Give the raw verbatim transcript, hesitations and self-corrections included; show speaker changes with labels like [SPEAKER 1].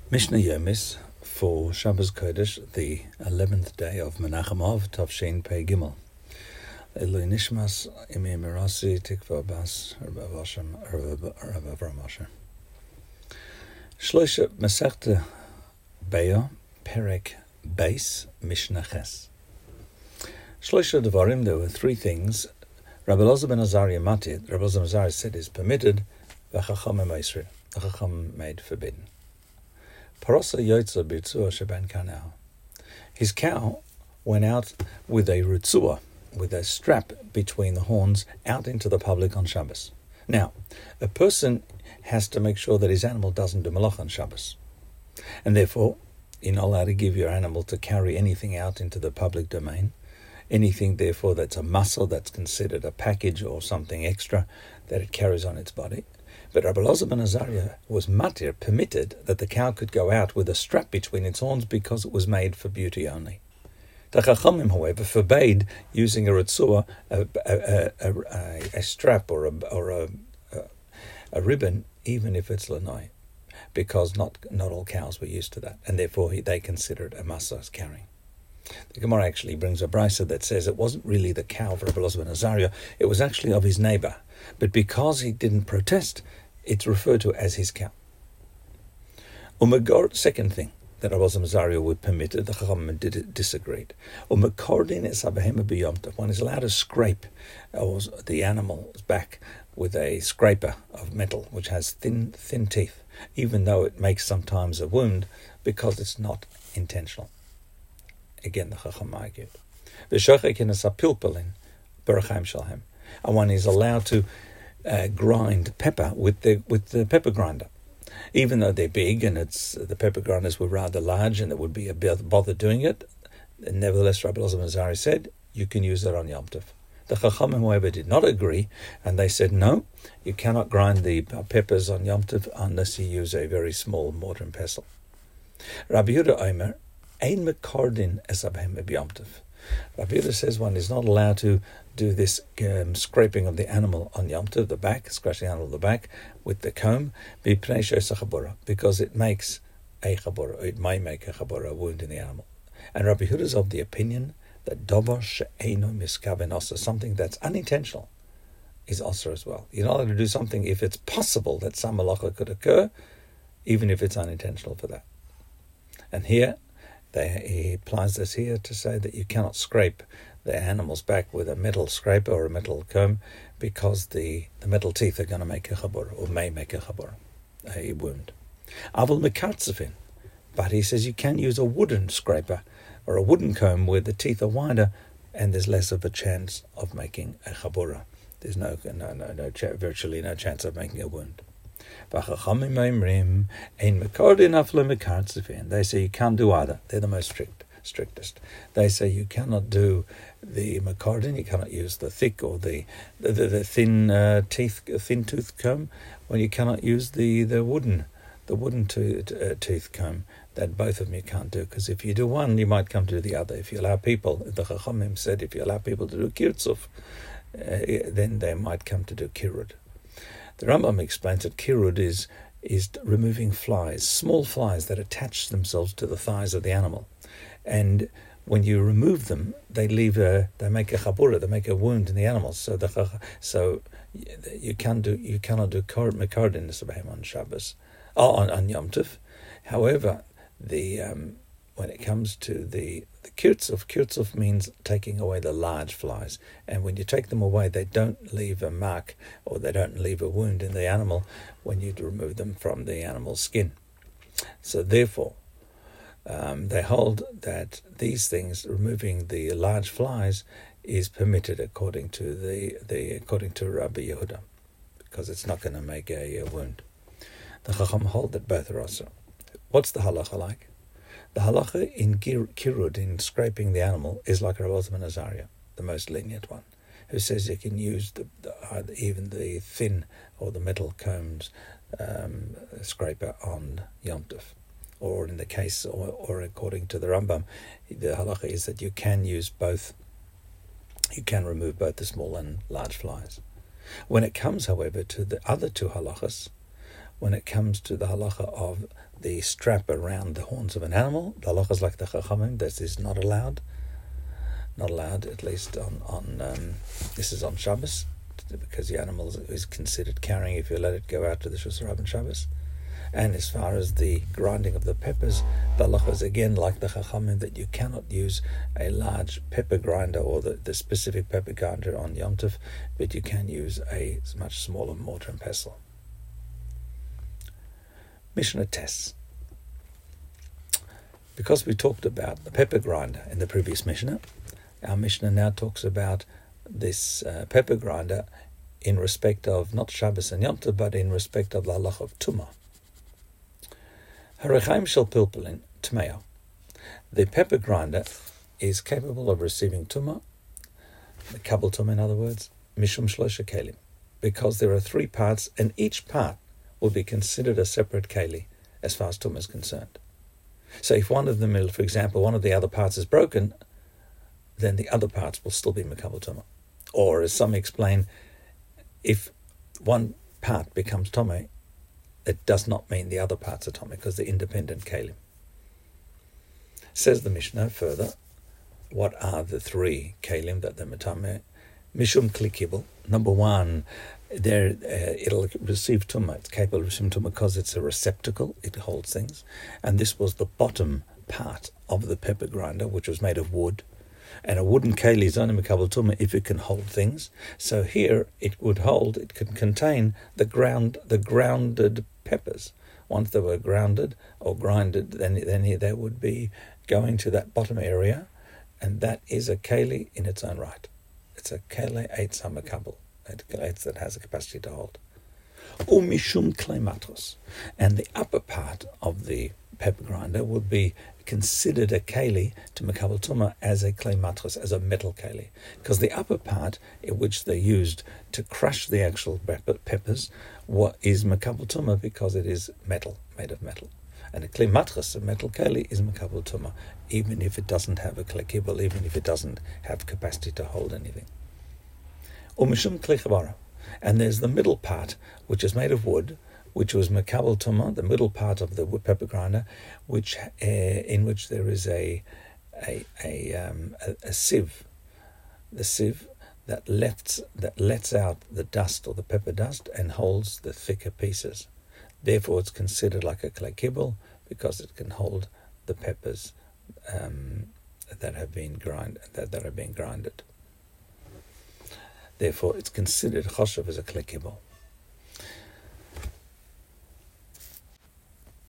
[SPEAKER 1] Mishnah Yomis for Shabbos Kodesh, the eleventh day of Menachem Av, Tavshin Pei Gimel. Eloi Nishmas Imi Mirasi Tikva Bas Rav Hashem Rav Avram Moshe. Shloisha Masechta Beya Perek Beis Mishnah Ches. Shloisha Devarim, there were three things. Rabbi Elazar ben Azariah Matir, Rabbi Elazar ben Azariah said is permitted, V'chachamim Eisri, the Chacham made forbidden. Parosa Yotza B'Ritzua Shaban Kanal. His cow went out with a ritzua, with a strap between the horns, out into the public on Shabbos. Now, a person has to make sure that his animal doesn't do malach on Shabbos. And therefore, you're not allowed to give your animal to carry anything out into the public domain. Anything, therefore, that's a muscle, that's considered a package or something extra that it carries on its body. But Rabbi Elazar ben Azariah was matir, permitted that the cow could go out with a strap between its horns because it was made for beauty only. The Chachamim, however, forbade using a ritzua, a, a, a, a, a strap or a or a, a, a ribbon, even if it's lanai, because not not all cows were used to that, and therefore he, they considered a masa as carrying. The Gemara actually brings a brisa that says it wasn't really the cow of Rabbi Elazar ben Azariah, it was actually of his neighbor. But because he didn't protest, it's referred to as his cow. Umagor, second thing that Rabbi Elazar ben Azariah would permit, the Chachamim did disagreed. Umagordin es habehema b'yomtov. One is allowed to scrape the animal's back with a scraper of metal, which has thin, thin teeth, even though it makes sometimes a wound, because it's not intentional. Again, the Chacham argued. And one is allowed to uh, grind pepper with the with the pepper grinder, even though they're big and it's the pepper grinders were rather large and it would be a bother doing it. Nevertheless, Rabbi Elazar ben Azariah said you can use it on Yom Tov. The Chachamim, however, did not agree, and they said no, you cannot grind the peppers on Yom Tov unless you use a very small mortar and pestle. Rabbi Yehuda Omer, ein mekordin es habehema b'Yom Tov. Rabbi Yehuda says one is not allowed to do this um, scraping of the animal on Yom Tov, the back, scratching the animal on the back with the comb, because it makes a chabura, it may make a chabura, a wound in the animal. And Rabbi Yehuda is of the opinion that davar she'eino miskaven osa, something that's unintentional, is osa as well. You're not allowed to do something if it's possible that some malacha could occur, even if it's unintentional for that. And here, They, he applies this here to say that you cannot scrape the animal's back with a metal scraper or a metal comb because the, the metal teeth are going to make a chabura, or may make a chabura, a wound. Avol mekatzefin, but he says you can use a wooden scraper or a wooden comb where the teeth are wider and there's less of a chance of making a chabura. There's no, no, no, no, virtually no chance of making a wound. They say you can't do either. They're the most strict, strictest. They say you cannot do the mekardin, you cannot use the thick or the the, the, the thin uh, teeth, thin tooth comb, when you cannot use the, the wooden the wooden tooth, uh, tooth comb. That both of them you can't do, because if you do one, you might come to do the other. If you allow people, the Chachamim said, if you allow people to do kirtzuf, uh, then they might come to do kirud. The Rambam explains that kirud is is removing flies, small flies that attach themselves to the thighs of the animal, and when you remove them, they leave a they make a chabura, they make a wound in the animal. So the so you can do you cannot do mekardin on Shabbos, oh, on on Yom Tov. However, the um, when it comes to the the kirtzuf, kirtzuf means taking away the large flies, and when you take them away, they don't leave a mark or they don't leave a wound in the animal when you remove them from the animal's skin. So therefore, um, they hold that these things, removing the large flies, is permitted according to the, the according to Rabbi Yehuda, because it's not going to make a, a wound. The Chacham hold that both are also. What's the halacha like? The halacha in kirud, in scraping the animal, is like Rabbi Elazar ben Azariah, the most lenient one, who says you can use the, the uh, even the thin or the metal combs um, scraper on Yom Tov. Or in the case, or, or according to the Rambam, the halacha is that you can use both, you can remove both the small and large flies. When it comes, however, to the other two halachas, when it comes to the halacha of the strap around the horns of an animal. The halacha is like the Chachamim, this is not allowed. Not allowed, at least on, on um, this is on Shabbos, because the animal is considered carrying if you let it go out to the Shus Rabbin Shabbos. And as far as the grinding of the peppers, the halacha is again like the Chachamim, that you cannot use a large pepper grinder or the, the specific pepper grinder on Yom Tov, but you can use a much smaller mortar and pestle. Mishnah Tes. Because we talked about the pepper grinder in the previous Mishnah, our Mishnah now talks about this uh, pepper grinder in respect of not Shabbos and Yom Tov, but in respect of the halacha of Tumah. Harechaim shel pilpulin tmeo. The pepper grinder is capable of receiving Tumah, the kabel Tumah in other words, mishum shlosha kelim, because there are three parts, and each part will be considered a separate keli as far as Tumah is concerned. So if one of them, for example, one of the other parts is broken, then the other parts will still be Mekabel Tumah. Or, as some explain, if one part becomes Tomei, it does not mean the other parts are Tomei, because they're independent Kalim. Says the Mishnah further, what are the three Kalim that they're Matameh? Mishum Klikibel. Number one, there uh, it'll receive Tumah. It's capable of receiving Tumah because it's a receptacle, it holds things. And this was the bottom part of the pepper grinder, which was made of wood. And a wooden keli is only mekabel tumah if it can hold things. So here it would hold, it can contain the ground, the grounded peppers. Once they were grounded or grinded, then then they would be going to that bottom area, and that is a keli in its own right. It's a keli eitz hamakabel, a keli that has a capacity to hold. Umishum kleimatros, and the upper part of the pepper grinder would be considered a keli to mekabel tumah as a klei matros, as a metal keli, because the upper part, in which they used to crush the actual peppers, what is mekabel tumah because it is metal, made of metal. And a klei matros, a metal keli, is mekabel tumah, even if it doesn't have a klei kibble, even if it doesn't have capacity to hold anything. Umishum klei chavara, and there's the middle part, which is made of wood, which was mekabel tumah, the middle part of the wood pepper grinder, which uh, in which there is a a a, um, a a sieve, the sieve that lets that lets out the dust or the pepper dust and holds the thicker pieces. Therefore, it's considered like a klei kibble because it can hold the peppers um, that have been grind that, that are being grinded. Therefore, it's considered choshev as a klei kibble.